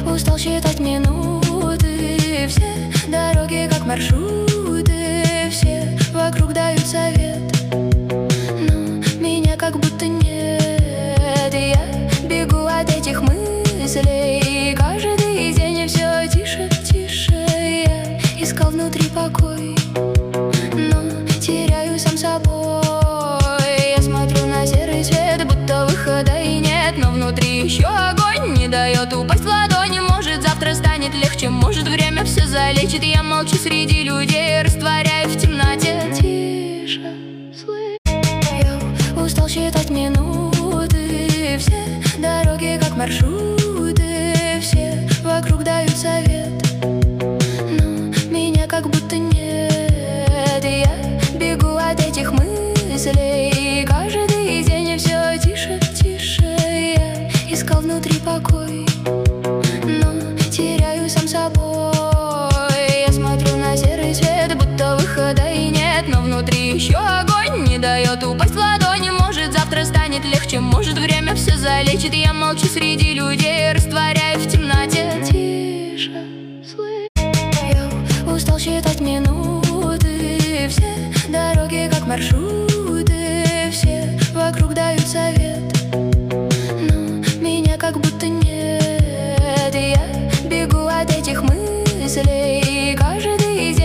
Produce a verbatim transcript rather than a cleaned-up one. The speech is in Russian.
устал считать минуты. Все дороги как маршруты, все вокруг дают совет, но меня как будто нет. Я бегу от этих мыслей каждый день, и все тише, тише. Я искал внутри покой, но теряю сам собой. Я смотрю на серый свет, будто выхода и нет, но внутри еще огонь не дает упасть в ладони. Может, завтра станет легче, может, время все залечит. Я молчу среди людей, растворяюсь в темноте. Тише, слышь. Я устал считать минуты, все дороги как маршруты, все вокруг дают совет, но меня как будто нет. Я бегу от этих мыслей каждый день, и все тише, тише. Я искал внутри покой, но теряю сам собой. Я смотрю на серый свет, будто выхода и нет, но внутри еще огонь не дает упасть в ладони. Может, завтра станет легче, может, время все залечит. Я молчу среди людей, растворяюсь в темноте.